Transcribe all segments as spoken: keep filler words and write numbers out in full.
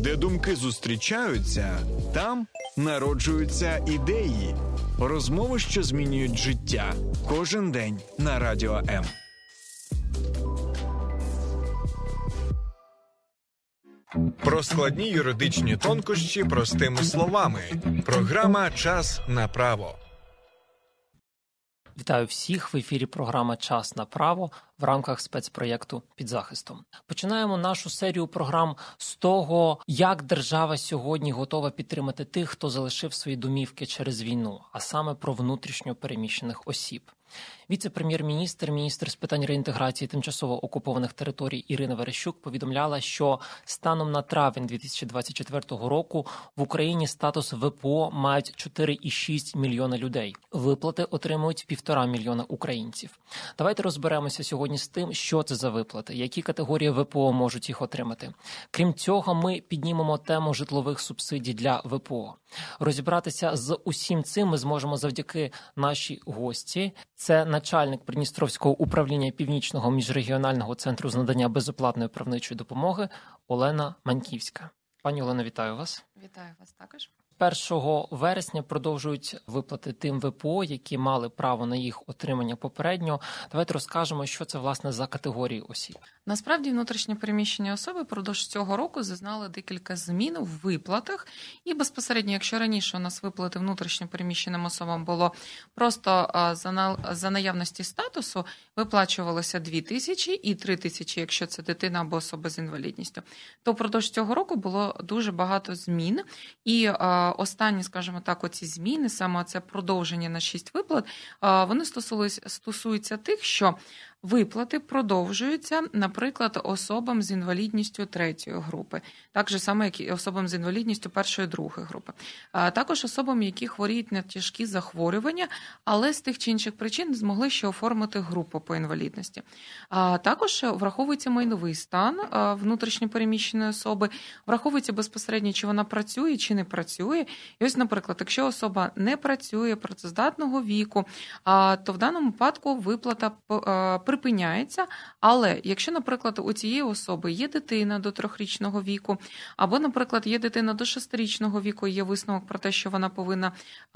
Де думки зустрічаються, там народжуються ідеї. Розмови, що змінюють життя. Кожен день на Радіо М. Про складні юридичні тонкощі простими словами. Програма «Час на право». Вітаю всіх! В ефірі програма «Час на право» в рамках спецпроєкту «Під захистом». Починаємо нашу серію програм з того, як держава сьогодні готова підтримати тих, хто залишив свої домівки через війну, а саме про внутрішньо переміщених осіб. Віце-прем'єр-міністр, міністр з питань реінтеграції тимчасово окупованих територій Ірина Верещук повідомляла, що станом на травень дві тисячі двадцять четвертого року в Україні статус ВПО мають чотири цілих шість десятих мільйона людей. Виплати отримують півтора мільйона українців. Давайте розберемося сьогодні з тим, що це за виплати, які категорії ВПО можуть їх отримати. Крім цього, ми піднімемо тему житлових субсидій для ВПО. Розібратися з усім цим ми зможемо завдяки нашій гості. Це начальник Придністровського управління Північного міжрегіонального центру з надання безоплатної правничої допомоги Олена Маньківська. Пані Олено, вітаю вас. Вітаю вас також. першого вересня продовжують виплати тим ВПО, які мали право на їх отримання попередньо. Давайте розкажемо, що це, власне, за категорії осіб. Насправді, внутрішньо переміщені особи впродовж цього року зазнали декілька змін в виплатах. І безпосередньо, якщо раніше у нас виплати внутрішньо переміщеним особам було просто за наявності статусу, виплачувалося дві тисячі і три тисячі, якщо це дитина або особа з інвалідністю, то впродовж цього року було дуже багато змін. І останні, скажімо так, оці зміни, саме це продовження на шість виплат, вони стосуються тих, що виплати продовжуються, наприклад, особам з інвалідністю третьої групи, так же само, як і особам з інвалідністю першої, другої групи. А також особам, які хворіють на тяжкі захворювання, але з тих чи інших причин не змогли ще оформити групу по інвалідності. А також враховується майновий стан внутрішньо переміщеної особи, враховується безпосередньо, чи вона працює, чи не працює. І ось, наприклад, якщо особа не працює, працездатного віку, то в даному випадку виплата припиняється, але якщо, наприклад, у цієї особи є дитина до трьохрічного віку, або, наприклад, є дитина до шестирічного віку, є висновок про те, що вона повинна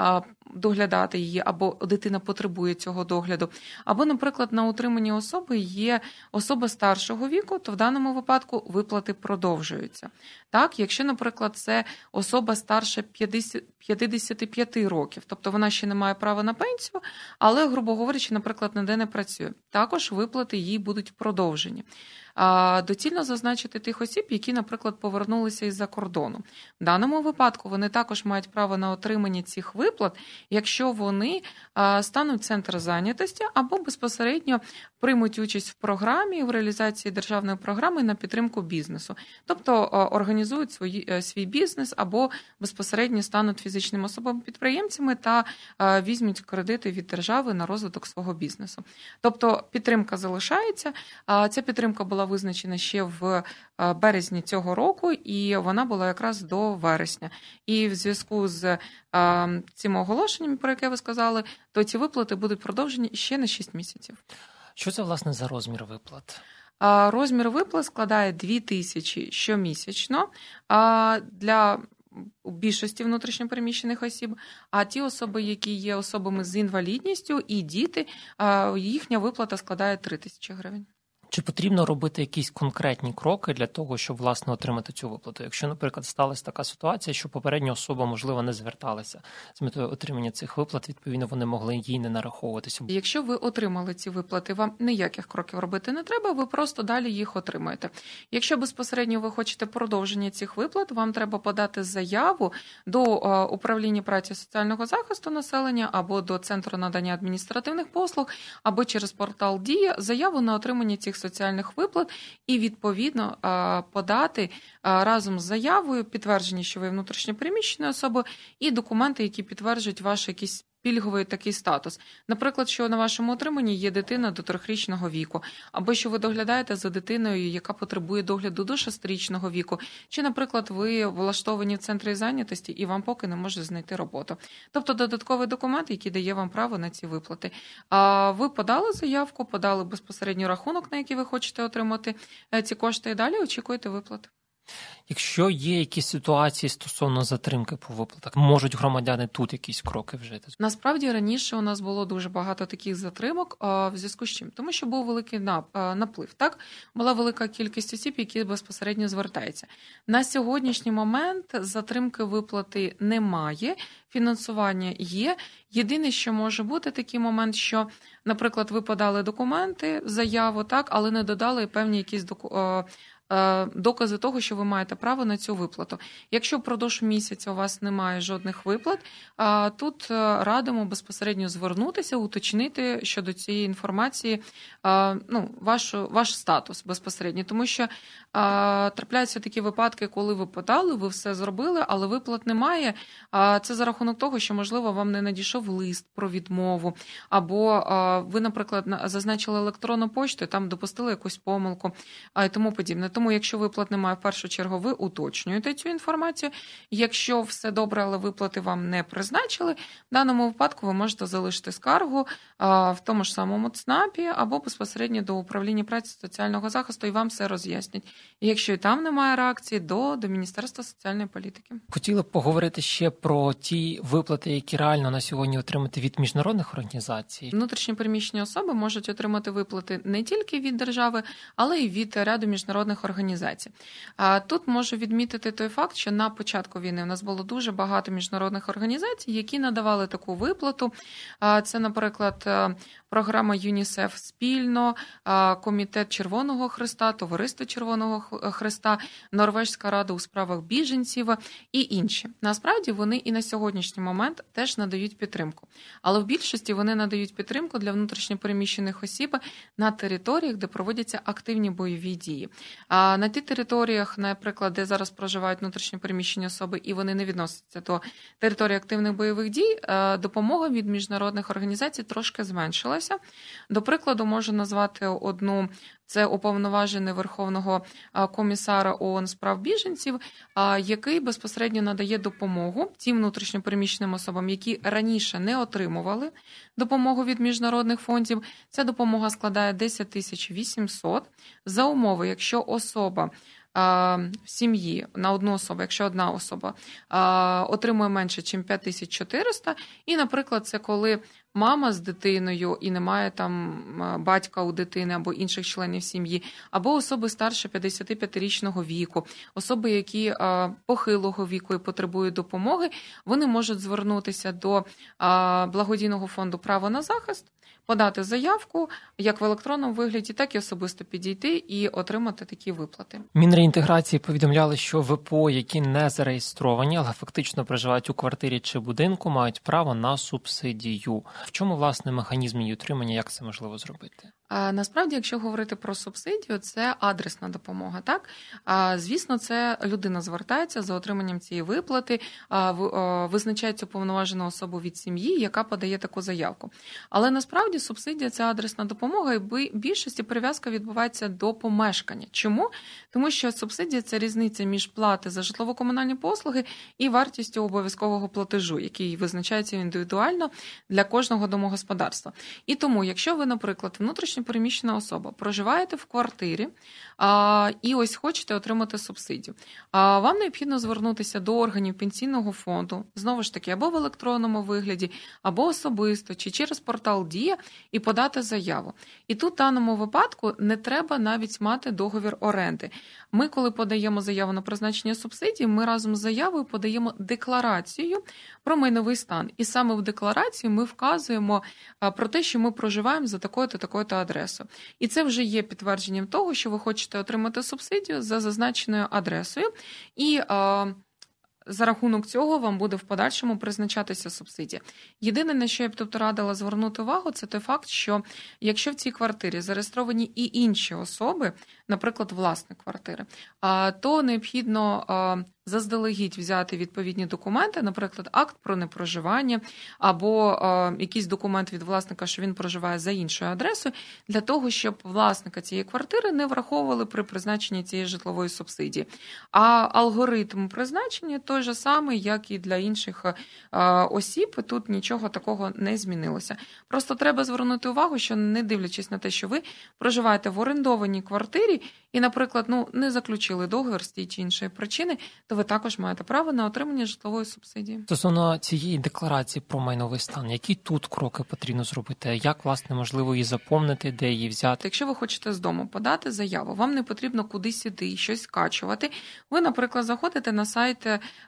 доглядати її, або дитина потребує цього догляду, або, наприклад, на утриманні особи є особа старшого віку, то в даному випадку виплати продовжуються. Так, якщо, наприклад, це особа старша п'ятдесят п'ять років, тобто вона ще не має права на пенсію, але, грубо говорячи, наприклад, ніде не працює, також виплати їй будуть продовжені. Доцільно зазначити тих осіб, які, наприклад, повернулися із-за кордону. В даному випадку вони також мають право на отримання цих виплат, якщо вони стануть в центр зайнятості або безпосередньо приймуть участь в програмі, в реалізації державної програми на підтримку бізнесу. Тобто організують свої, свій бізнес або безпосередньо стануть фізичними особами-підприємцями та візьмуть кредити від держави на розвиток свого бізнесу. Тобто підтримка залишається. Ця підтримка була визначена ще в березні цього року, і вона була якраз до вересня. І в зв'язку з цими оголошеннями, про яке ви сказали, то ці виплати будуть продовжені ще на шість місяців. Що це, власне, за розмір виплат? Розмір виплат складає дві тисячі щомісячно для у більшості внутрішньопереміщених осіб, а ті особи, які є особами з інвалідністю і діти, їхня виплата складає три тисячі гривень. Чи потрібно робити якісь конкретні кроки для того, щоб, власне, отримати цю виплату? Якщо, наприклад, сталася така ситуація, що попередня особа, можливо, не зверталася з метою отримання цих виплат, відповідно, вони могли їй не нараховуватися. Якщо ви отримали ці виплати, вам ніяких кроків робити не треба, ви просто далі їх отримаєте. Якщо безпосередньо ви хочете продовження цих виплат, вам треба подати заяву до управління праці і соціального захисту населення або до Центру надання адміністративних послуг, або через портал «Дія» заяву на отримання цих соціальних виплат і, відповідно, подати разом з заявою підтвердження, що ви внутрішньо переміщена особа, і документи, які підтверджують ваш якийсь пільговий такий статус. Наприклад, що на вашому отриманні є дитина до трьохрічного віку, або що ви доглядаєте за дитиною, яка потребує догляду до шестирічного віку, чи, наприклад, ви влаштовані в центрі зайнятості і вам поки не можуть знайти роботу. Тобто додатковий документ, який дає вам право на ці виплати. А ви подали заявку, подали безпосередньо рахунок, на який ви хочете отримати ці кошти, і далі очікуєте виплати. Якщо є якісь ситуації стосовно затримки по виплатах, можуть громадяни тут якісь кроки вжити? Насправді раніше у нас було дуже багато таких затримок, в зв'язку з чим? Тому що був великий наплив, так? Була велика кількість осіб, які безпосередньо звертаються. На сьогоднішній момент затримки виплати немає, фінансування є. Єдине, що може бути такий момент, що, наприклад, ви подали документи, заяву, так, але не додали певні якісь документи, докази того, що ви маєте право на цю виплату. Якщо впродовж місяця у вас немає жодних виплат, тут радимо безпосередньо звернутися, уточнити щодо цієї інформації ну, ваш, ваш статус безпосередньо. Тому що трапляються такі випадки, коли ви подали, ви все зробили, але виплат немає. Це за рахунок того, що, можливо, вам не надійшов лист про відмову, або ви, наприклад, зазначили електронну пошту, там допустили якусь помилку і тому подібне. Тому, якщо виплат немає, в першу чергу ви уточнюєте цю інформацію. Якщо все добре, але виплати вам не призначили, в даному випадку ви можете залишити скаргу в тому ж самому ЦНАПі або безпосередньо до управління праці та соціального захисту, і вам все роз'яснять. І якщо і там немає реакції, до, до Міністерства соціальної політики. Хотіли б поговорити ще про ті виплати, які реально на сьогодні отримати від міжнародних організацій. Внутрішньо переміщені особи можуть отримати виплати не тільки від держави, але й від ряду міжнародних організацій. Тут можу відмітити той факт, що на початку війни у нас було дуже багато міжнародних організацій, які надавали таку виплату. Це, наприклад, програма ЮНІСЕФ спільно, Комітет Червоного Хреста, Товариство Червоного Хреста, Норвезька рада у справах біженців і інші. Насправді вони і на сьогоднішній момент теж надають підтримку. Але в більшості вони надають підтримку для внутрішньопереміщених осіб на територіях, де проводяться активні бойові дії. А на тих територіях, наприклад, де зараз проживають внутрішньопереміщені особи і вони не відносяться до території активних бойових дій, допомога від міжнародних організацій трошки зменшилася. До прикладу, можу назвати одну. Це уповноважений Верховного комісара ООН з прав біженців, який безпосередньо надає допомогу тим внутрішньопереміщеним особам, які раніше не отримували допомогу від міжнародних фондів. Ця допомога складає десять тисяч вісімсот за умови, якщо особа в сім'ї на одну особу, якщо одна особа отримує менше, ніж п'ять тисяч чотириста, і, наприклад, це коли мама з дитиною і немає там батька у дитини або інших членів сім'ї, або особи старше п'ятдесятип'ятирічного віку, особи, які похилого віку і потребують допомоги, вони можуть звернутися до благодійного фонду «Право на захист», подати заявку як в електронному вигляді, так і особисто підійти і отримати такі виплати. Мінреінтеграції повідомляли, що ВПО, які не зареєстровані, але фактично проживають у квартирі чи будинку, мають право на субсидію. В чому, власне, механізм її отримання, як це можливо зробити? Насправді, якщо говорити про субсидію, це адресна допомога, так? Звісно, це людина звертається за отриманням цієї виплати, визначається уповноважена особа від сім'ї, яка подає таку заявку. Але насправді субсидія – це адресна допомога, і в більшості прив'язка відбувається до помешкання. Чому? Тому що субсидія – це різниця між плати за житлово-комунальні послуги і вартістю обов'язкового платежу, який визначається індивідуально для кожного домогосподарства. І тому, якщо ви, наприклад, внутрішньо переміщена особа, проживаєте в квартирі а, і ось хочете отримати субсидію, а, вам необхідно звернутися до органів пенсійного фонду, знову ж таки, або в електронному вигляді, або особисто, чи через портал «Дія» і подати заяву. І тут в даному випадку не треба навіть мати договір оренди. Ми, коли подаємо заяву на призначення субсидії, ми разом з заявою подаємо декларацію про майновий стан. І саме в декларації ми вказуємо про те, що ми проживаємо за такою-то, такою-то адресою. І це вже є підтвердженням того, що ви хочете отримати субсидію за зазначеною адресою. І за рахунок цього вам буде в подальшому призначатися субсидія. Єдине, на що я б тут радила звернути увагу, це той факт, що якщо в цій квартирі зареєстровані і інші особи, наприклад, власник квартири, то необхідно заздалегідь взяти відповідні документи, наприклад, акт про непроживання або е, якийсь документ від власника, що він проживає за іншою адресою, для того, щоб власника цієї квартири не враховували при призначенні цієї житлової субсидії. А алгоритм призначення той же самий, як і для інших е, осіб, тут нічого такого не змінилося. Просто треба звернути увагу, що не дивлячись на те, що ви проживаєте в орендованій квартирі, шлюбі і, наприклад, ну, не заключили договір з тієї чи іншої причини, то ви також маєте право на отримання житлової субсидії. Стосовно цієї декларації про майновий стан, які тут кроки потрібно зробити? Як, власне, можливо її заповнити, де її взяти? Якщо ви хочете з дому подати заяву, вам не потрібно кудись іти, щось скачувати. Ви, наприклад, заходите на сайт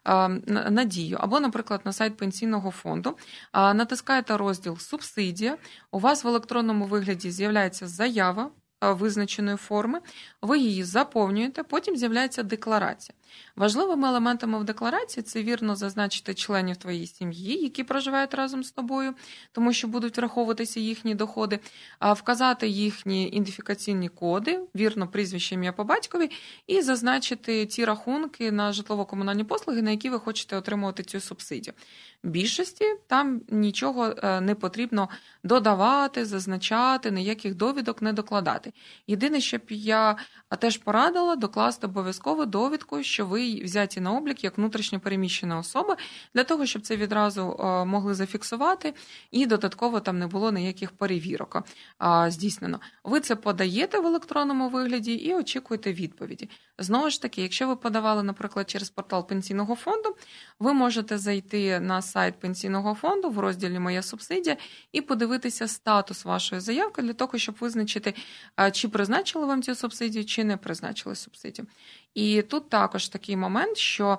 на Дію або, наприклад, на сайт Пенсійного фонду, натискаєте розділ «Субсидія», у вас в електронному вигляді з'являється заява визначеної форми, ви її заповнюєте, потім з'являється декларація. Важливими елементами в декларації це вірно зазначити членів твоєї сім'ї, які проживають разом з тобою, тому що будуть враховуватися їхні доходи, вказати їхні ідентифікаційні коди, вірно прізвище, ім'я по батькові, і зазначити ті рахунки на житлово-комунальні послуги, на які ви хочете отримувати цю субсидію. В більшості там нічого не потрібно додавати, зазначати, ніяких довідок не докладати. Єдине, що б я теж порадила, докласти обов'язково довідку, що ви взяті на облік як внутрішньо переміщена особа, для того, щоб це відразу могли зафіксувати і додатково там не було ніяких перевірок здійснено. Ви це подаєте в електронному вигляді і очікуєте відповіді. Знову ж таки, якщо ви подавали, наприклад, через портал Пенсійного фонду, ви можете зайти на сайт Пенсійного фонду в розділі «Моя субсидія» і подивитися статус вашої заявки для того, щоб визначити, чи призначили вам цю субсидію, чи не призначили субсидію. І тут також такий момент, що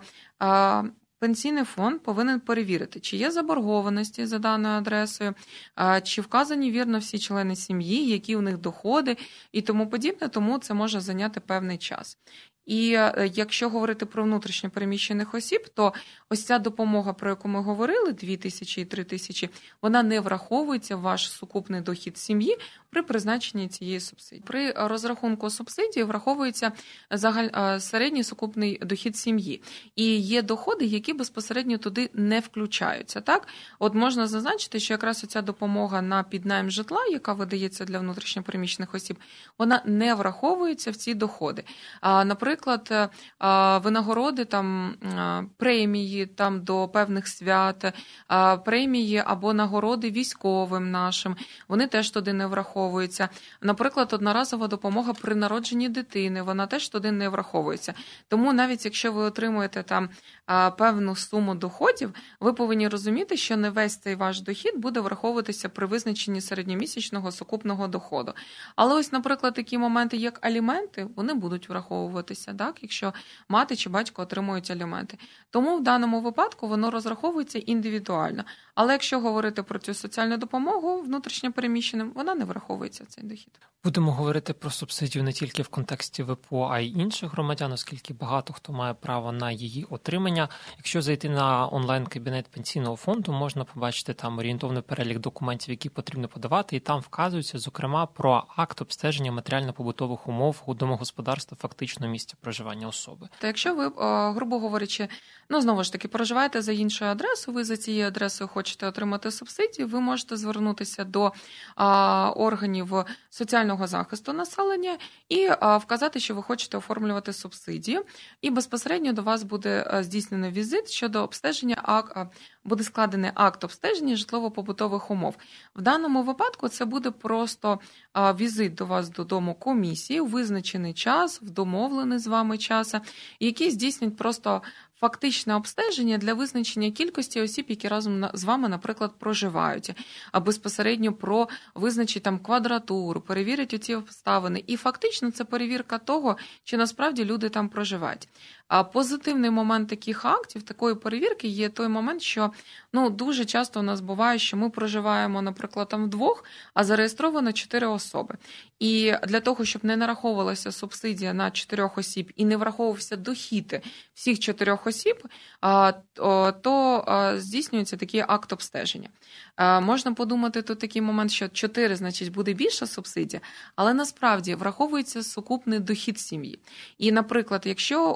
Пенсійний фонд повинен перевірити, чи є заборгованості за даною адресою, чи вказані вірно всі члени сім'ї, які у них доходи і тому подібне, тому це може зайняти певний час. І якщо говорити про внутрішньо переміщених осіб, то ось ця допомога, про яку ми говорили, дві тисячі і три тисячі, вона не враховується в ваш сукупний дохід сім'ї при призначенні цієї субсидії. При розрахунку субсидії враховується загаль... середній сукупний дохід сім'ї. І є доходи, які безпосередньо туди не включаються. Так? От можна зазначити, що якраз оця допомога на піднайм житла, яка видається для внутрішньо переміщених осіб, вона не враховується в ці доходи. А, наприклад, винагороди, там, премії там, до певних свят, премії або нагороди військовим нашим, вони теж туди не враховуються. Наприклад, одноразова допомога при народженні дитини, вона теж туди не враховується. Тому навіть якщо ви отримуєте там певну суму доходів, ви повинні розуміти, що не весь цей ваш дохід буде враховуватися при визначенні середньомісячного сукупного доходу. Але ось, наприклад, такі моменти, як аліменти, вони будуть враховуватися, так, якщо мати чи батько отримують аліменти. Тому в даному випадку воно розраховується індивідуально. Але якщо говорити про цю соціальну допомогу внутрішньо переміщеним, вона не враховується в цей дохід. Будемо говорити про субсидію не тільки в контексті ВПО, а й інших громадян, оскільки багато хто має право на її отримання. Якщо зайти на онлайн-кабінет Пенсійного фонду, можна побачити там орієнтовний перелік документів, які потрібно подавати, і там вказується, зокрема, про акт обстеження матеріально-побутових умов у домогосподарства фактичного місця проживання особи. Та якщо ви, грубо говорячи, ну, знову ж таки, проживаєте за іншою адресою, ви за цією адресою хочете отримати субсидію, ви можете звернутися до а, органів соціального захисту населення і а, вказати, що ви хочете оформлювати субсидію, і безпосередньо до вас буде здійснено візит щодо обстеження, а, буде складений акт обстеження житлово-побутових умов. В даному випадку це буде просто а, візит до вас додому комісії у визначений час, в домовлений з вами час, який здійснить просто фактичне обстеження для визначення кількості осіб, які разом з вами, наприклад, проживають, а безпосередньо про визначить там квадратуру, перевірять оці обставини. І фактично це перевірка того, чи насправді люди там проживають. А позитивний момент таких актів, такої перевірки є той момент, що ну, дуже часто у нас буває, що ми проживаємо, наприклад, там вдвох, а зареєстровано чотири особи. І для того, щоб не нараховувалася субсидія на чотирьох осіб і не враховувався дохід всіх чотирьох осіб, то здійснюється такий акт обстеження. Можна подумати тут такий момент, що чотири, значить, буде більша субсидія, але насправді враховується сукупний дохід сім'ї. І, наприклад, якщо у нас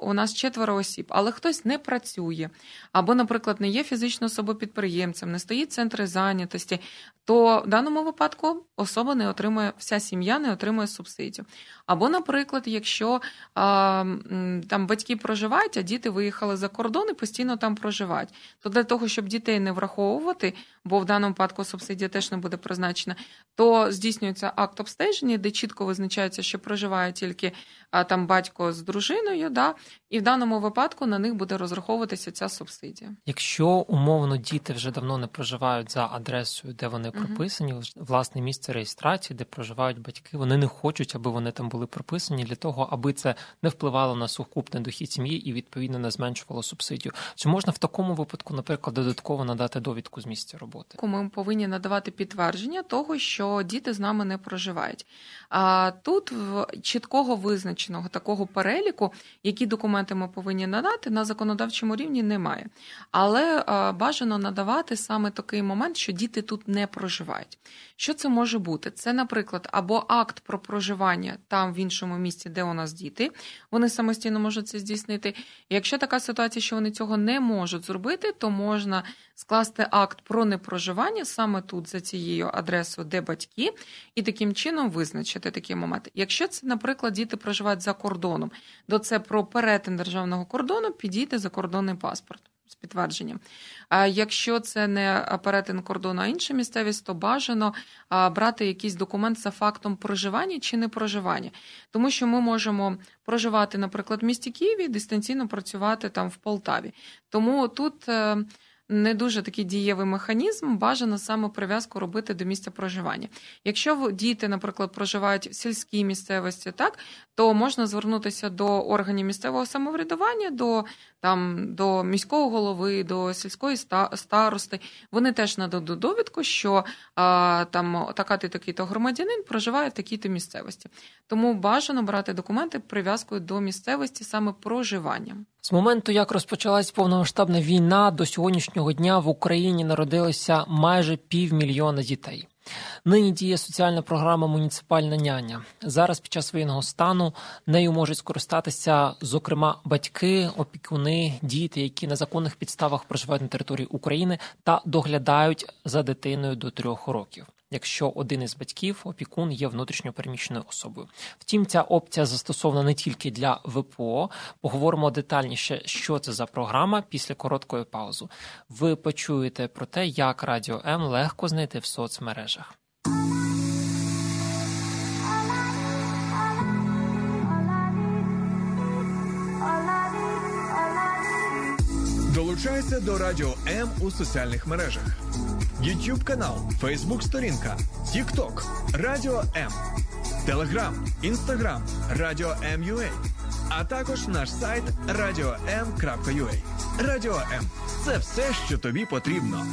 четверо осіб, але хтось не працює, або, наприклад, не є фізичною особою-підприємцем, не стоїть центри зайнятості, то в даному випадку особа не отримує, вся сім'я не отримує субсидію. Або, наприклад, якщо а, там батьки проживають, а діти виїхали за кордон і постійно там проживають, то для того, щоб дітей не враховувати, бо в даному випадку субсидія теж не буде призначена, то здійснюється акт обстеження, де чітко визначається, що проживає тільки а, там батько з дружиною, да, і в даному випадку на них буде розраховуватися ця субсидія. Якщо умовно діти вже давно не проживають за адресою, де вони прописані, угу. власне місце реєстрації, де проживають батьки, вони не хочуть, аби вони там були прописані для того, аби це не впливало на сукупний дохід сім'ї і, відповідно, не зменшувало субсидію. Чи можна в такому випадку, наприклад, додатково надати довідку з місця роботи? Ми повинні надавати підтвердження того, що діти з нами не проживають. А тут чіткого визначеного такого переліку, які документи ми повинні надати, на законодавчому рівні немає. Але бажано надавати саме такий момент, що діти тут не проживають. Що це може бути? Це, наприклад, або акт про проживання там в іншому місці, де у нас діти, вони самостійно можуть це здійснити. І якщо така ситуація, що вони цього не можуть зробити, то можна скласти акт про непроживання саме тут, за цією адресою, де батьки, і таким чином визначити такий момент. Якщо це, наприклад, діти проживають за кордоном, то це про перетин державного кордону, підійти закордонний паспорт з підтвердженням. А якщо це не перетин кордону, а інша місцевість, то бажано брати якийсь документ за фактом проживання чи не проживання. Тому що ми можемо проживати, наприклад, в місті Києві, дистанційно працювати там в Полтаві. Тому тут не дуже такий дієвий механізм, бажано саме прив'язку робити до місця проживання. Якщо діти, наприклад, проживають в сільській місцевості, так, то можна звернутися до органів місцевого самоврядування, до, там, до міського голови, до сільської старости. Вони теж нададуть довідку, що а, там така-то такий-то громадянин проживає в такій-то місцевості. Тому бажано брати документи прив'язкою до місцевості саме проживання. З моменту, як розпочалась повномасштабна війна, до сьогоднішнього дня в Україні народилося майже півмільйона дітей. Нині діє соціальна програма «Муніципальна няня». Зараз під час воєнного стану нею можуть скористатися, зокрема, батьки, опікуни, діти, які на законних підставах проживають на території України та доглядають за дитиною до трьох років, якщо один із батьків, опікун, є внутрішньо переміщеною особою. Втім, ця опція застосована не тільки для ВПО. Поговоримо детальніше, що це за програма, після короткої паузи. Ви почуєте про те, як Радіо М легко знайти в соцмережах. Долучайся до Радіо М у соціальних мережах. YouTube канал, Facebook сторінка, TikTok, Радіо М, Telegram, Instagram, Радіо М.ua, а також наш сайт радіо ем крапка ю а. Радіо М – це все, що тобі потрібно.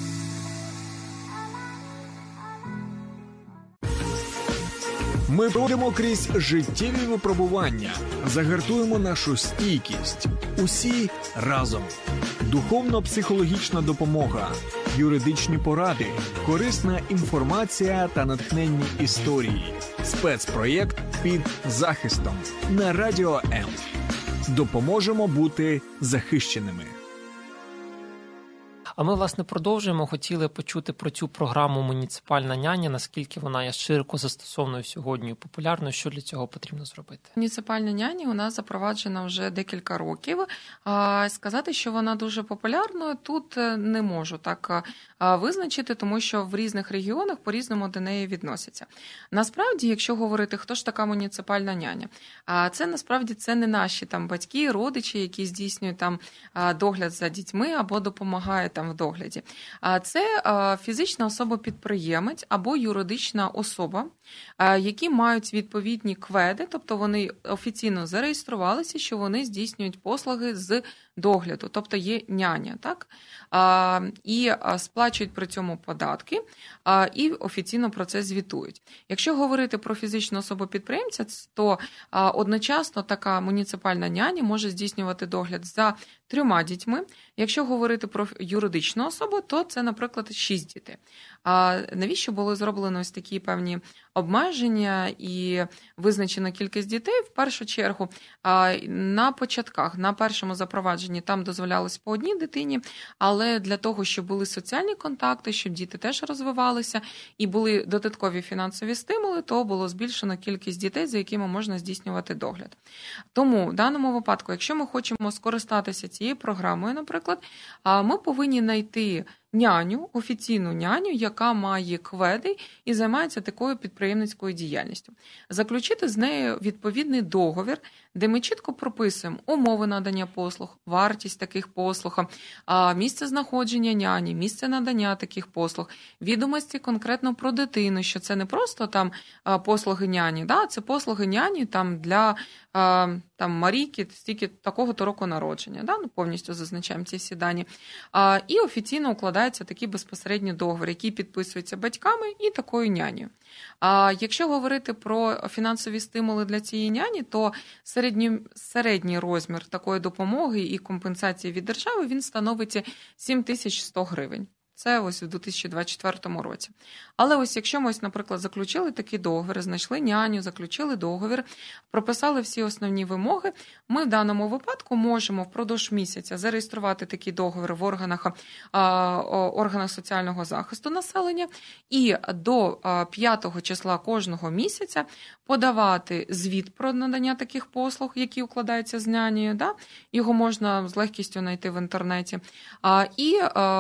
Ми пройдемо крізь життєві випробування, загартуємо нашу стійкість. Усі разом. Духовно-психологічна допомога, юридичні поради, корисна інформація та натхненні історії. Спецпроєкт «Під захистом» на Радіо М. Допоможемо бути захищеними. А ми, власне, продовжуємо. Хотіли почути про цю програму «Муніципальна няня», наскільки вона є широко застосованою сьогодні, популярною, що для цього потрібно зробити? Муніципальна няня у нас запроваджена вже декілька років. Сказати, що вона дуже популярною, тут не можу так визначити, тому що в різних регіонах по-різному до неї відносяться. Насправді, якщо говорити, хто ж така муніципальна няня, це насправді це не наші там батьки, родичі, які здійснюють там догляд за дітьми або допомагають там в догляді. Це фізична особа-підприємець або юридична особа, які мають відповідні кведи, тобто вони офіційно зареєструвалися, що вони здійснюють послуги з догляду, тобто є няня, так? І сплачують при цьому податки, і офіційно про це звітують. Якщо говорити про фізичну особу-підприємця, то одночасно така муніципальна няня може здійснювати догляд за трьома дітьми. Якщо говорити про юридичну особу, то це, наприклад, шість дітей. А навіщо було зроблено ось такі певні обмеження і визначена кількість дітей? В першу чергу, на початках, на першому запровадженні там дозволялось по одній дитині, але для того, щоб були соціальні контакти, щоб діти теж розвивалися і були додаткові фінансові стимули, то було збільшено кількість дітей, за якими можна здійснювати догляд. Тому в даному випадку, якщо ми хочемо скористатися цією програмою, наприклад, ми повинні знайти няню, офіційну няню, яка має кведи і займається такою підприємницькою діяльністю. Заключити з нею відповідний договір, де ми чітко прописуємо умови надання послуг, вартість таких послуг, місце знаходження няні, місце надання таких послуг, відомості конкретно про дитину, що це не просто там послуги няні, да, це послуги няні там для там Марійки, стільки такого-то року народження, да, ну, повністю зазначаємо ці всі дані. І офіційно укладається такий безпосередній договір, який підписується батьками і такою нянею. А якщо говорити про фінансові стимули для цієї няні, то середній, середній розмір такої допомоги і компенсації від держави, він становить сім тисяч сто гривень. Це ось у дві тисячі двадцять четвертому році. Але ось якщо ми, ось, наприклад, заключили такий договір, знайшли няню, заключили договір, прописали всі основні вимоги, ми в даному випадку можемо впродовж місяця зареєструвати такий договір в органах, органах соціального захисту населення і до п'ятого числа кожного місяця подавати звіт про надання таких послуг, які укладаються з нянею, да? Його можна з легкістю знайти в інтернеті, і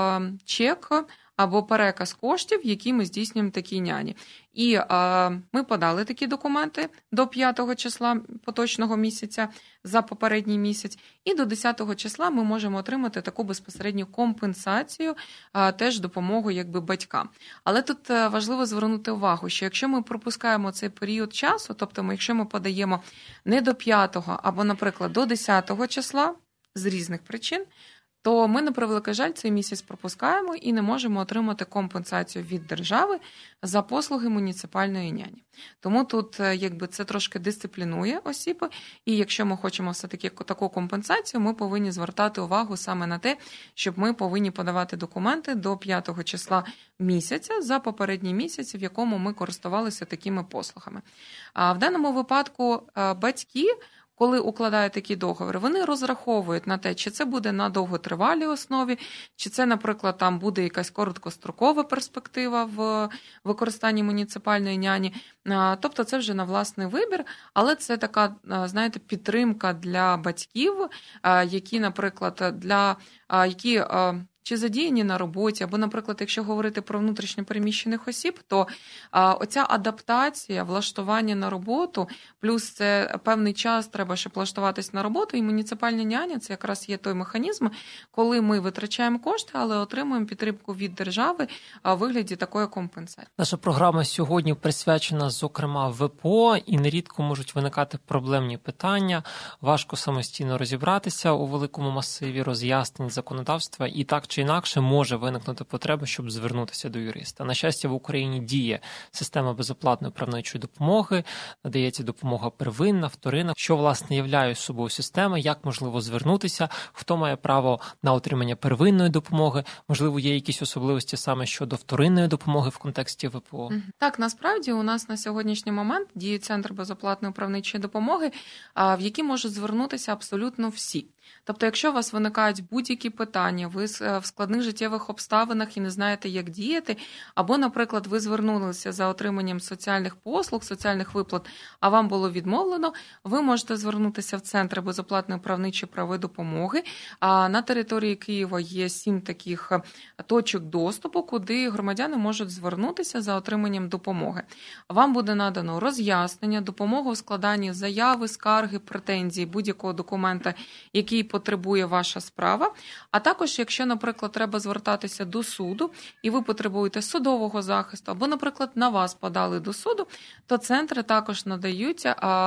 чек або переказ коштів, які ми здійснюємо такій няні. І а, ми подали такі документи до п'ятого числа поточного місяця за попередній місяць, і до десятого числа ми можемо отримати таку безпосередню компенсацію, а, теж допомогу якби батькам. Але тут важливо звернути увагу, що якщо ми пропускаємо цей період часу, тобто ми, якщо ми подаємо не до п'ятого або, наприклад, до десятого числа з різних причин, то ми, на превеликий жаль, цей місяць пропускаємо і не можемо отримати компенсацію від держави за послуги муніципальної няні. Тому тут якби це трошки дисциплінує осіб, і якщо ми хочемо все-таки таку компенсацію, ми повинні звертати увагу саме на те, щоб ми повинні подавати документи до п'ятого числа місяця за попередній місяць, в якому ми користувалися такими послугами. А в даному випадку батьки, коли укладають такі договори, вони розраховують на те, чи це буде на довготривалій основі, чи це, наприклад, там буде якась короткострокова перспектива в використанні муніципальної няні. Тобто це вже на власний вибір, але це така, знаєте, підтримка для батьків, які, наприклад, для які чи задіяні на роботі, або, наприклад, якщо говорити про внутрішньо переміщених осіб, то а, оця адаптація, влаштування на роботу, плюс це певний час треба, щоб влаштуватись на роботу, і муніципальна няня – це якраз є той механізм, коли ми витрачаємо кошти, але отримуємо підтримку від держави у вигляді такої компенсації. Наша програма сьогодні присвячена, зокрема, ВПО, і нерідко можуть виникати проблемні питання, важко самостійно розібратися у великому масиві роз'яснень законодавства, і так чи інакше може виникнути потреба, щоб звернутися до юриста. На щастя, в Україні діє система безоплатної правничої допомоги, надається допомога первинна, вторинна, що, власне, являє собою система, як можливо звернутися, хто має право на отримання первинної допомоги, можливо, є якісь особливості саме щодо вторинної допомоги в контексті ВПО? Так, насправді у нас на сьогоднішній момент діє Центр безоплатної правничої допомоги, в який можуть звернутися абсолютно всі. Тобто, якщо у вас виникають будь-які питання, ви в складних життєвих обставинах і не знаєте, як діяти, або, наприклад, ви звернулися за отриманням соціальних послуг, соціальних виплат, а вам було відмовлено, ви можете звернутися в Центр безоплатної правничої правової допомоги. А на території Києва є сім таких точок доступу, куди громадяни можуть звернутися за отриманням допомоги. Вам буде надано роз'яснення, допомога у складанні заяви, скарги, претензій, будь-якого документа, який потребує ваша справа. А також, якщо, наприклад, треба звертатися до суду, і ви потребуєте судового захисту, або, наприклад, на вас подали до суду, то центри також надають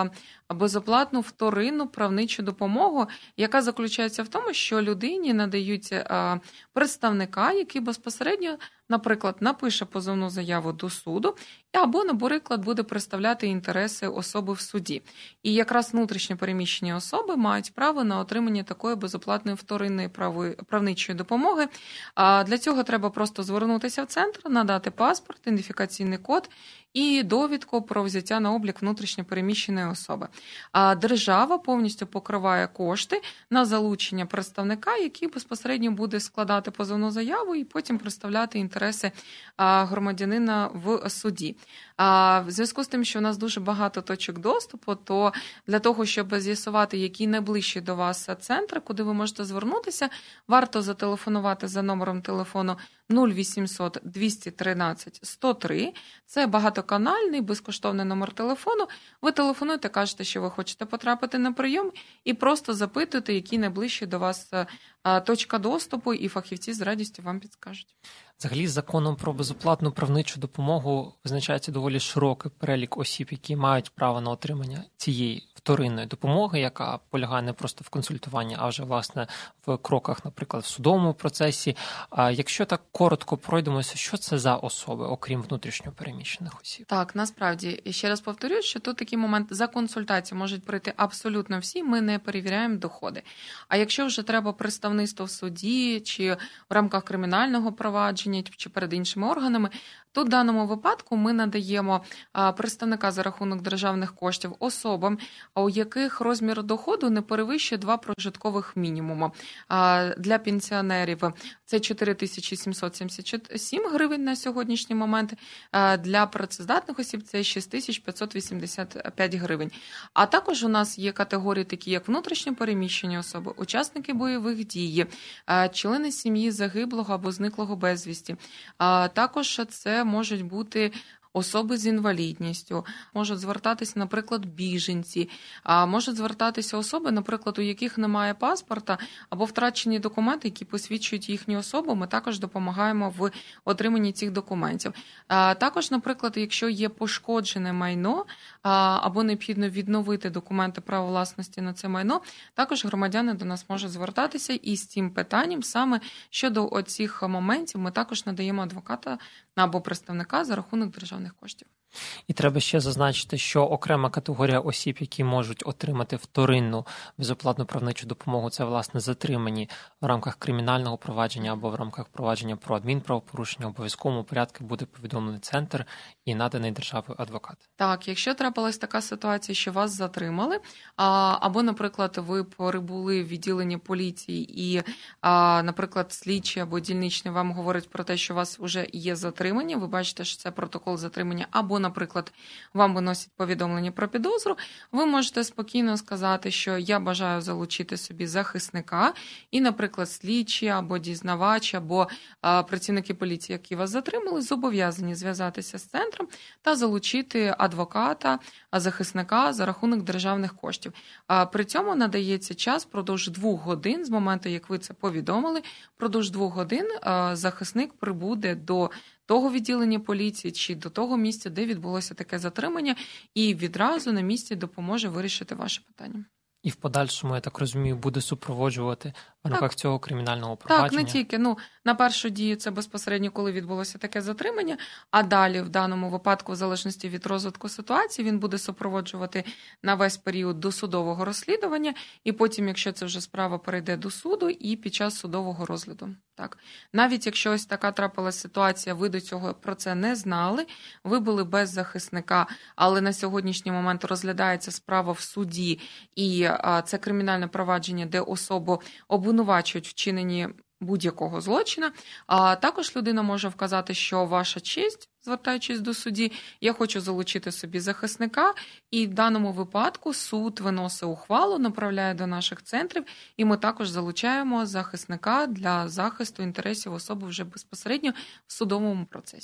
безоплатну вторинну правничу допомогу, яка заключається в тому, що людині надають представника, який безпосередньо, наприклад, напише позовну заяву до суду, або, наприклад, буде представляти інтереси особи в суді. І якраз внутрішньо переміщені особи мають право на отримання такої безоплатної вторинної правничої допомоги. Для цього треба просто звернутися в центр, надати паспорт, ідентифікаційний код і довідку про взяття на облік внутрішньо переміщеної особи. А держава повністю покриває кошти на залучення представника, який безпосередньо буде складати позовну заяву і потім представляти інтереси громадянина в суді. А в зв'язку з тим, що у нас дуже багато точок доступу, то для того, щоб з'ясувати, який найближчий до вас центр, куди ви можете звернутися, варто зателефонувати за номером телефону нуль вісімсот двісті тринадцять сто три. Це багатоканальний, безкоштовний номер телефону. Ви телефонуєте, кажете, що ви хочете потрапити на прийом, і просто запитуєте, який найближчий до вас точка доступу, і фахівці з радістю вам підскажуть. Взагалі, законом про безоплатну правничу допомогу визначається доволі широкий перелік осіб, які мають право на отримання цієї вторинної допомоги, яка полягає не просто в консультуванні, а вже, власне, в кроках, наприклад, в судовому процесі. А якщо так коротко пройдемося, що це за особи, окрім внутрішньо переміщених осіб? Так, насправді, ще раз повторюю, що тут такий момент, за консультацію можуть прийти абсолютно всі, ми не перевіряємо доходи. А якщо вже треба представництво в суді, чи в рамках кримінального провадження, чи перед іншими органами, то в даному випадку ми надаємо представника за рахунок державних коштів особам, у яких розмір доходу не перевищує два прожиткових мінімуми. Для пенсіонерів це чотири тисячі сімсот сімдесят сім гривень на сьогоднішній момент, для працездатних осіб це шість тисяч п'ятсот вісімдесят п'ять гривень. А також у нас є категорії такі, як внутрішньо переміщені особи, учасники бойових дій, члени сім'ї загиблого або зниклого безвісті. Також це можуть бути особи з інвалідністю, можуть звертатися, наприклад, біженці, а можуть звертатися особи, наприклад, у яких немає паспорта або втрачені документи, які посвідчують їхню особу, ми також допомагаємо в отриманні цих документів. А також, наприклад, якщо є пошкоджене майно або необхідно відновити документи права власності на це майно, також громадяни до нас можуть звертатися і з цим питанням саме щодо оцих моментів ми також надаємо адвоката або представника за рахунок державних коштів. І треба ще зазначити, що окрема категорія осіб, які можуть отримати вторинну безоплатну правничу допомогу, це, власне, затримані в рамках кримінального провадження або в рамках провадження про адмінправопорушення, в обов'язковому порядку буде повідомлений центр і наданий державою адвокат. Так, якщо трапилась така ситуація, що вас затримали, або, наприклад, ви прибули в відділенні поліції і, наприклад, слідчий або дільничний вам говорить про те, що у вас вже є затримання, ви бачите, що це протокол затримання, або, наприклад, вам виносять повідомлення про підозру, ви можете спокійно сказати, що я бажаю залучити собі захисника, і, наприклад, слідчі або дізнавач, або працівники поліції, які вас затримали, зобов'язані зв'язатися з центром та залучити адвоката, захисника за рахунок державних коштів. При цьому надається час впродовж двох годин, з моменту, як ви це повідомили, впродовж двох годин захисник прибуде до того відділення поліції чи до того місця, де відбулося таке затримання, і відразу на місці допоможе вирішити ваше питання. І в подальшому, я так розумію, буде супроводжувати в рамках цього кримінального провадження? Так, не тільки. Ну, на першу дію це безпосередньо, коли відбулося таке затримання, а далі, в даному випадку, в залежності від розвитку ситуації, він буде супроводжувати на весь період досудового розслідування, і потім, якщо це вже справа перейде до суду, і під час судового розгляду. Так. Навіть якщо ось така трапилася ситуація, ви до цього про це не знали, ви були без захисника, але на сьогоднішній момент розглядається справа в суді, і це кримінальне провадження, де особу обвинувачують в вчиненні будь-якого злочина, а також людина може вказати, що ваша честь, звертаючись до судді, я хочу залучити собі захисника, і в даному випадку суд виносить ухвалу, направляє до наших центрів, і ми також залучаємо захисника для захисту інтересів особи вже безпосередньо в судовому процесі.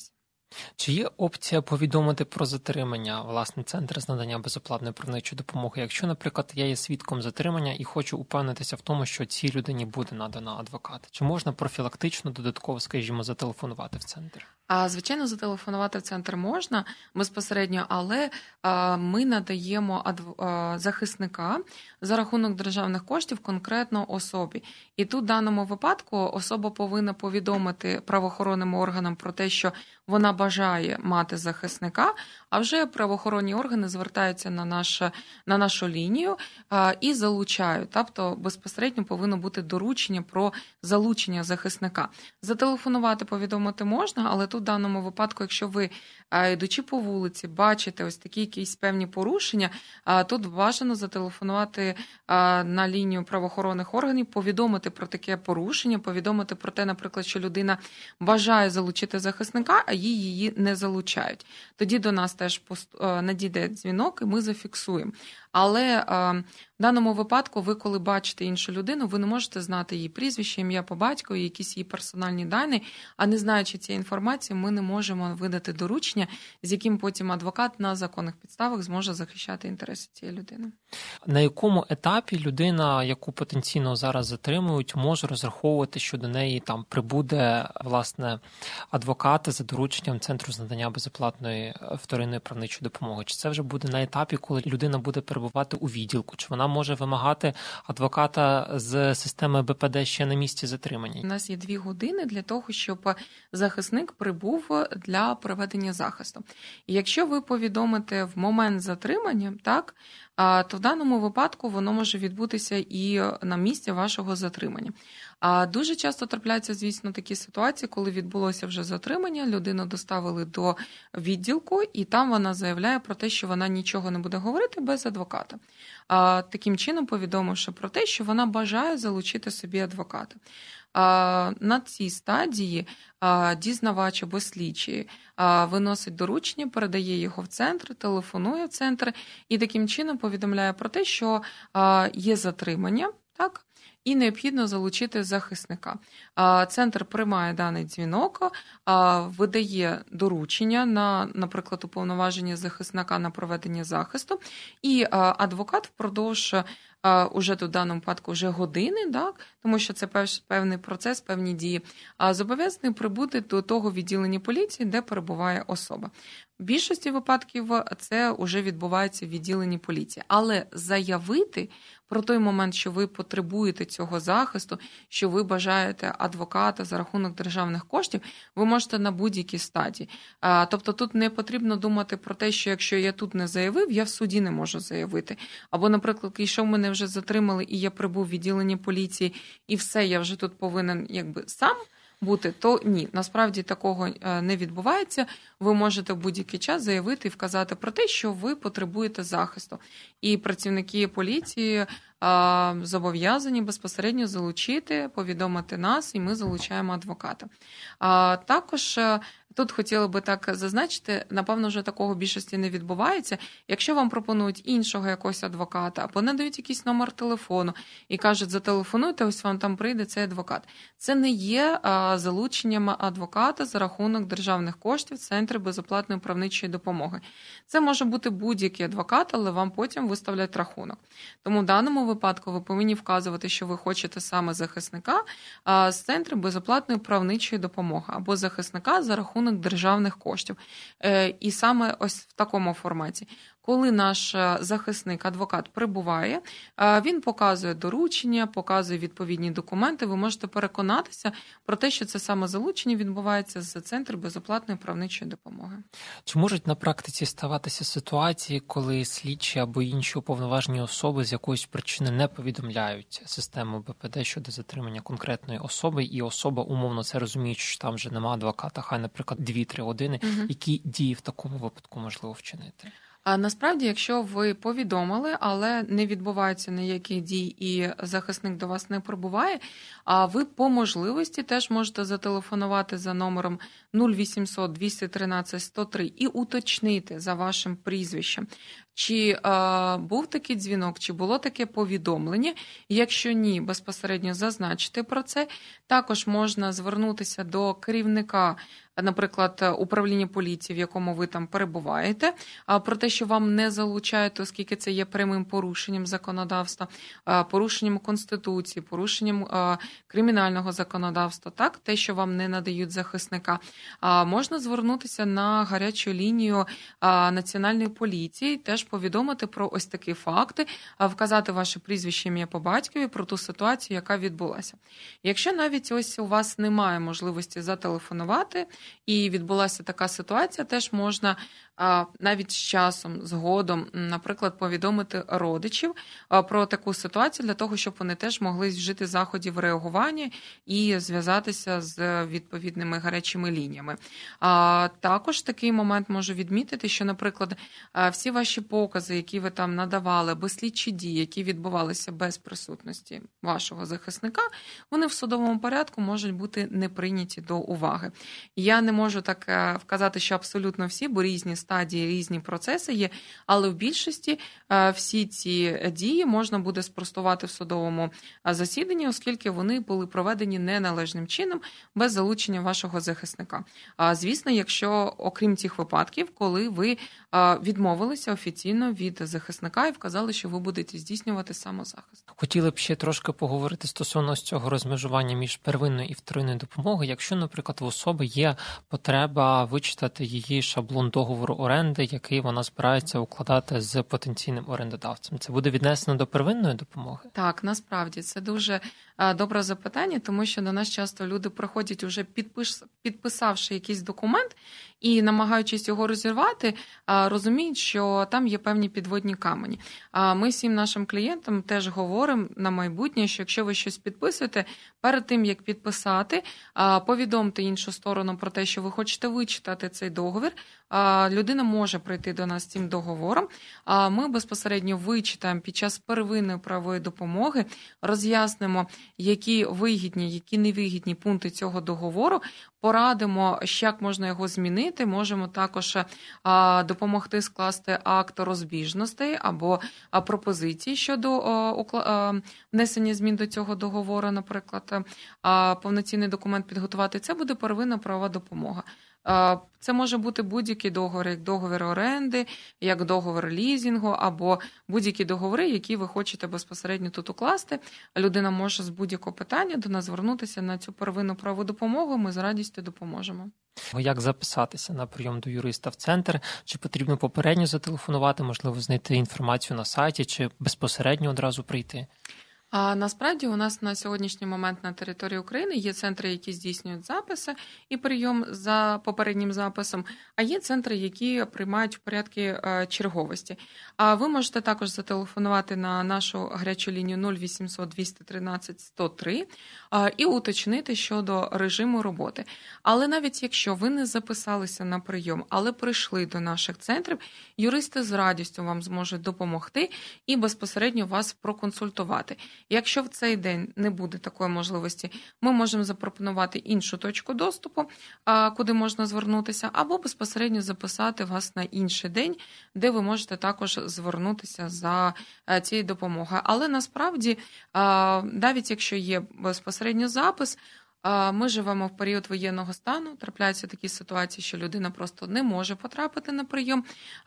Чи є опція повідомити про затримання, власне, центр з надання безоплатної правничої допомоги? Якщо, наприклад, я є свідком затримання і хочу упевнитися в тому, що цій людині буде надана адвокат, чи можна профілактично додатково, скажімо, зателефонувати в центр? А, звичайно, зателефонувати в центр можна безпосередньо, але а, ми надаємо адв... а, захисника за рахунок державних коштів конкретно особі. І тут в даному випадку особа повинна повідомити правоохоронним органам про те, що вона бажає мати захисника, а вже правоохоронні органи звертаються на, наше, на нашу лінію а, і залучають. Тобто безпосередньо повинно бути доручення про залучення захисника. Зателефонувати, повідомити можна, але тут в даному випадку, якщо ви, йдучи по вулиці, бачите ось такі якісь певні порушення, тут бажано зателефонувати на лінію правоохоронних органів, повідомити про таке порушення, повідомити про те, наприклад, що людина бажає залучити захисника, а їй її не залучають. Тоді до нас теж надійде дзвінок, і ми зафіксуємо. Але в даному випадку ви, коли бачите іншу людину, ви не можете знати її прізвище, ім'я по батькові, якісь її персональні дані, а не знаючи цієї інформації, ми не можемо видати доручення, з яким потім адвокат на законних підставах зможе захищати інтереси цієї людини. На якому етапі людина, яку потенційно зараз затримують, може розраховувати, що до неї там прибуде, власне, адвокат за дорученням Центру з надання безоплатної вторинної правничої допомоги? Чи це вже буде на етапі, коли людина буде перебувати у відділку? Чи вона може вимагати адвоката з системи Б П Д ще на місці затримання? У нас є дві години для того, щоб захисник прибув для проведення захисту. І якщо ви повідомите в момент затримання, так, то в даному випадку воно може відбутися і на місці вашого затримання. А дуже часто трапляються, звісно, такі ситуації, коли відбулося вже затримання, людину доставили до відділку, і там вона заявляє про те, що вона нічого не буде говорити без адвоката. А, таким чином повідомивши про те, що вона бажає залучити собі адвоката. А, на цій стадії а, дізнавач або слідчий а, виносить доручення, передає його в центр, телефонує в центр і таким чином повідомляє про те, що а, є затримання, так, і необхідно залучити захисника. Центр приймає даний дзвінок, видає доручення на, наприклад, уповноваження захисника на проведення захисту, і адвокат впродовж уже в даному випадку вже години, так, тому що це певний процес, певні дії, зобов'язаний прибути до того відділення поліції, де перебуває особа. В більшості випадків це вже відбувається в відділенні поліції. Але заявити про той момент, що ви потребуєте цього захисту, що ви бажаєте адвоката за рахунок державних коштів, ви можете на будь-якій стадії. Тобто тут не потрібно думати про те, що якщо я тут не заявив, я в суді не можу заявити. Або, наприклад, якщо мене вже затримали і я прибув в відділення поліції, і все, я вже тут повинен якби сам бути, то ні, насправді такого не відбувається. Ви можете в будь-який час заявити і вказати про те, що ви потребуєте захисту. І працівники поліції а, зобов'язані безпосередньо залучити, повідомити нас, і ми залучаємо адвоката. А, також тут хотіла би так зазначити, напевно, вже такого в більшості не відбувається. Якщо вам пропонують іншого якогось адвоката, або надають якийсь номер телефону і кажуть, зателефонуйте, ось вам там прийде цей адвокат. Це не є а, залученням адвоката за рахунок державних коштів Центру безоплатної правничої допомоги. Це може бути будь-який адвокат, але вам потім виставлять рахунок. Тому в даному випадку ви повинні вказувати, що ви хочете саме захисника а, з Центру безоплатної правничої допомоги, або захисника за рахунок державних коштів. І саме ось в такому форматі. Коли наш захисник, адвокат прибуває, він показує доручення, показує відповідні документи, ви можете переконатися про те, що це саме залучення відбувається з Центру безоплатної правничої допомоги. Чи можуть на практиці ставатися ситуації, коли слідчі або інші уповноважені особи з якоїсь причини не повідомляють систему Б П Д щодо затримання конкретної особи, і особа, умовно це розуміє, що там вже немає адвоката, хай, наприклад, дві-три години, угу. Які дії в такому випадку можливо вчинити? А насправді, якщо ви повідомили, але не відбувається ніяких дій і захисник до вас не прибуває, а ви по можливості теж можете зателефонувати за номером нуль вісімсот двісті тринадцять сто три і уточнити за вашим прізвищем, чи е, був такий дзвінок, чи було таке повідомлення. Якщо ні, безпосередньо зазначити про це. Також можна звернутися до керівника, наприклад, управління поліції, в якому ви там перебуваєте, про те, що вам не залучають, оскільки це є прямим порушенням законодавства, порушенням Конституції, порушенням кримінального законодавства, так, те, що вам не надають захисника. Можна звернутися на гарячу лінію Національної поліції, теж повідомити про ось такі факти, вказати ваше прізвище, ім'я по батькові, про ту ситуацію, яка відбулася. Якщо навіть ось у вас немає можливості зателефонувати, і відбулася така ситуація, теж можна навіть з часом, згодом, наприклад, повідомити родичів про таку ситуацію, для того, щоб вони теж могли вжити заходів реагування і зв'язатися з відповідними гарячими лініями. А також такий момент можу відмітити, що, наприклад, всі ваші покази, які ви там надавали, або слідчі дії, які відбувалися без присутності вашого захисника, вони в судовому порядку можуть бути не прийняті до уваги. Я не можу так вказати, що абсолютно всі, бо різні стадії, різні процеси є, але в більшості всі ці дії можна буде спростувати в судовому засіданні, оскільки вони були проведені неналежним чином, без залучення вашого захисника. Звісно, якщо, окрім цих випадків, коли ви відмовилися офіційно від захисника і вказали, що ви будете здійснювати самозахист. Хотіли б ще трошки поговорити стосовно цього розмежування між первинною і вторинною допомогою. Якщо, наприклад, в особи є потреба вичитати її шаблон договору оренди, який вона збирається укладати з потенційним орендодавцем, це буде віднесено до первинної допомоги? Так, насправді, це дуже добре запитання, тому що до нас часто люди приходять уже підпис... підписавши якийсь документ і, намагаючись його розірвати, розуміють, що там є певні підводні камені. Ми всім нашим клієнтам теж говоримо на майбутнє, що якщо ви щось підписуєте, перед тим, як підписати, повідомте іншу сторону про те, що ви хочете вичитати цей договір. Людина може прийти до нас з цим договором. Ми безпосередньо вичитаємо під час первинної правової допомоги, роз'яснимо, які вигідні, які невигідні пункти цього договору, порадимо, як можна його змінити, можемо також допомогти скласти акт розбіжностей або пропозиції щодо внесення змін до цього договору, наприклад, повноцінний документ підготувати. Це буде первинна правова допомога. Це може бути будь-який договір, як договір оренди, як договір лізінгу, або будь-які договори, які ви хочете безпосередньо тут укласти. Людина може з будь-якого питання до нас звернутися на цю первинну правову допомогу, ми з радістю допоможемо. Як записатися на прийом до юриста в центр? Чи потрібно попередньо зателефонувати, можливо, знайти інформацію на сайті, чи безпосередньо одразу прийти? А насправді у нас на сьогоднішній момент на території України є центри, які здійснюють записи і прийом за попереднім записом, а є центри, які приймають в порядку черговості. А ви можете також зателефонувати на нашу гарячу лінію нуль вісімсот двісті тринадцять сто три і уточнити щодо режиму роботи. Але навіть якщо ви не записалися на прийом, але прийшли до наших центрів, юристи з радістю вам зможуть допомогти і безпосередньо вас проконсультувати. Якщо в цей день не буде такої можливості, ми можемо запропонувати іншу точку доступу, куди можна звернутися, або безпосередньо записати вас на інший день, де ви можете також звернутися за цією допомогою. Але насправді, навіть якщо є безпосередньо запис, ми живемо в період воєнного стану, трапляються такі ситуації, що людина просто не може потрапити на прийом,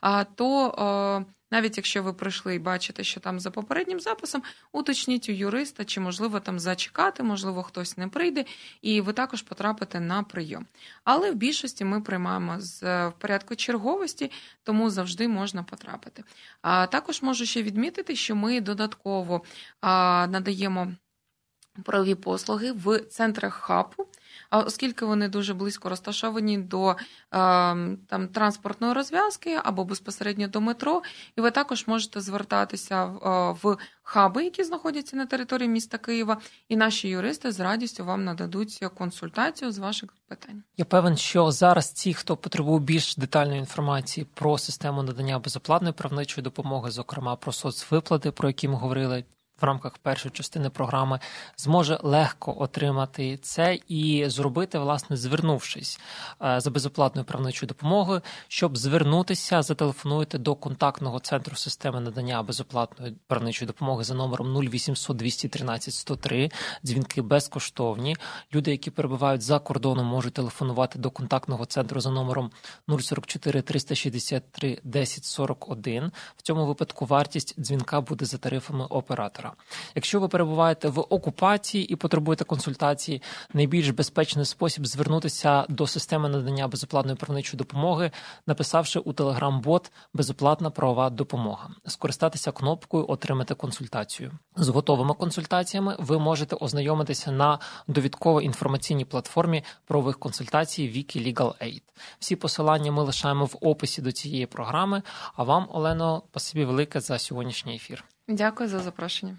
то навіть якщо ви прийшли і бачите, що там за попереднім записом, уточніть у юриста, чи можливо там зачекати, можливо хтось не прийде, і ви також потрапите на прийом. Але в більшості ми приймаємо з, в порядку черговості, тому завжди можна потрапити. А також можу ще відмітити, що ми додатково а, надаємо правові послуги в центрах хабу, оскільки вони дуже близько розташовані до там, транспортної розв'язки або безпосередньо до метро, і ви також можете звертатися в хаби, які знаходяться на території міста Києва, і наші юристи з радістю вам нададуть консультацію з ваших питань. Я певен, що зараз ті, хто потребує більш детальної інформації про систему надання безоплатної правничої допомоги, зокрема про соцвиплати, про які ми говорили, в рамках першої частини програми, зможе легко отримати це і зробити, власне, звернувшись за безоплатною правничою допомогою. Щоб звернутися, зателефонуйте до контактного центру системи надання безоплатної правничої допомоги за номером нуль вісімсот двісті тринадцять сто три. Дзвінки безкоштовні. Люди, які перебувають за кордоном, можуть телефонувати до контактного центру за номером нуль сорок чотири триста шістдесят три десять сорок один. В цьому випадку вартість дзвінка буде за тарифами оператора. Якщо ви перебуваєте в окупації і потребуєте консультації, найбільш безпечний спосіб звернутися до системи надання безоплатної правничої допомоги, написавши у Telegram-бот «Безоплатна правова допомога». Скористатися кнопкою «Отримати консультацію». З готовими консультаціями ви можете ознайомитися на довідково-інформаційній платформі правових консультацій Wiki Legal Aid. Всі посилання ми лишаємо в описі до цієї програми. А вам, Олено, спасибі велике за сьогоднішній ефір. Дякую за запрошення.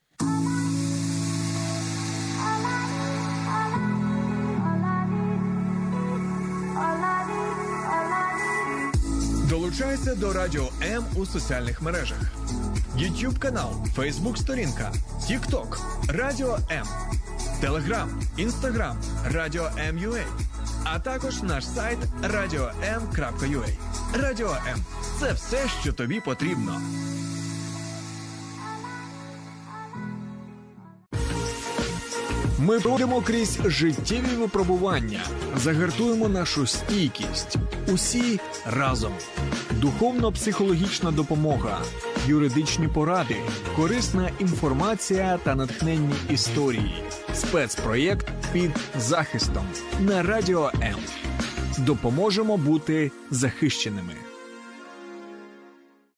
Долучайся до Радіо М у соціальних мережах. YouTube канал, Facebook сторінка, TikTok, Радіо М, Telegram, Instagram, Радіо М.ua, а також наш сайт радіо ем крапка ю а. Радіо М – це все, що тобі потрібно. Ми пройдемо крізь життєві випробування, загартуємо нашу стійкість. Усі разом. Духовно-психологічна допомога, юридичні поради, корисна інформація та натхненні історії. Спецпроєкт «Під захистом» на Радіо М. Допоможемо бути захищеними.